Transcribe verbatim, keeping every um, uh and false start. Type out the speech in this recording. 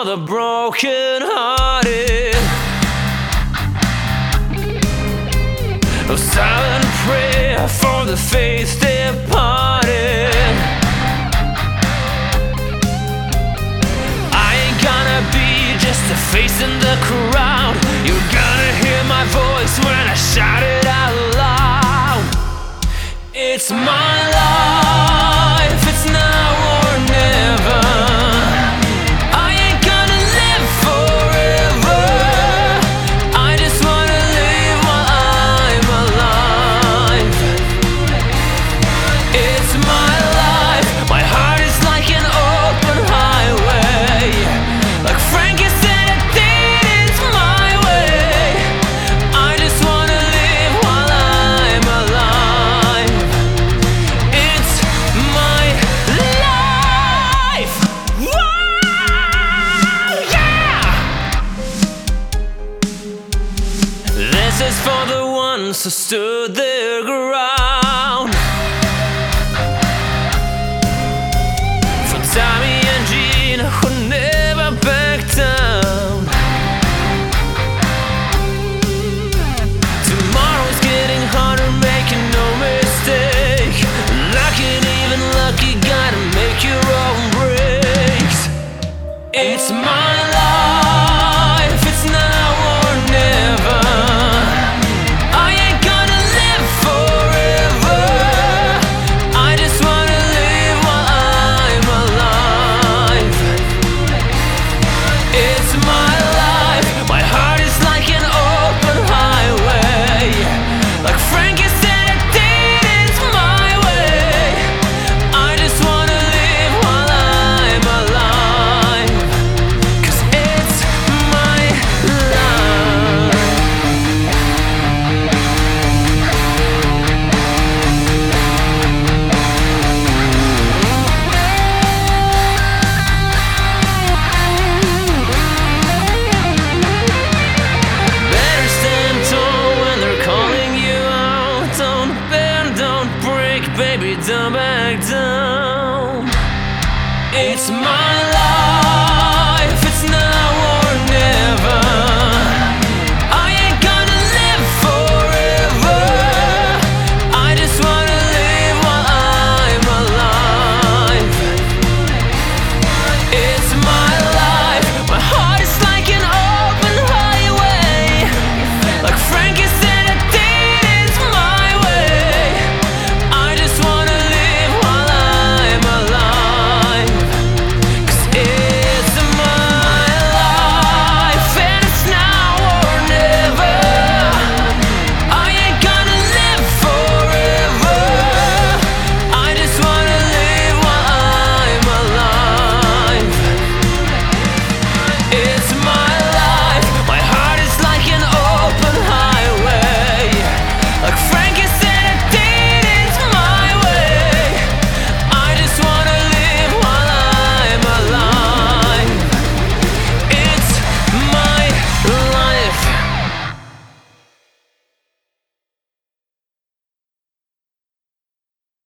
the broken hearted. A silent prayer for the faith departed. I ain't gonna be just a face in the crowd. You're gonna hear my voice when I shout it out loud. It's my life, it's now or never. I ain't gonna live forever. I just wanna live while I'm alive. It's my life, my heart is like an open highway. Like Frankie said, I did it my way. I just wanna live while I'm alive. It's my life. Whoa, yeah! This is for the ones who stood their ground. For Tommy and Gene who never backed down. Tomorrow's getting harder, making no mistake. Lucky and even lucky, gotta make your own breaks. It's my life, it's now or never. I ain't gonna live forever. I just wanna live while I'm alive. It's my life, my heart is like an open highway. Like Frankie said, I did it my way. I just wanna live while I'm alive. 'Cause it's my life. Better stand tall when they're calling you out. Don't bend, don't break, baby, don't back down. It's my